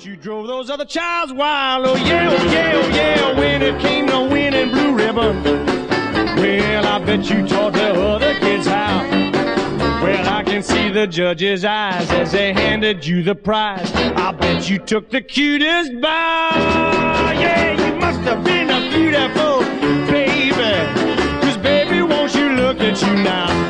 bet you drove those other childs wild. Oh yeah, oh yeah, oh yeah, when it came to winning blue ribbon. Well, I bet you taught the other kids how. Well, I can see the judge's eyes as they handed you the prize. I bet you took the cutest bow. Yeah, you must have been a beautiful baby. 'Cause baby, won't you look at you now?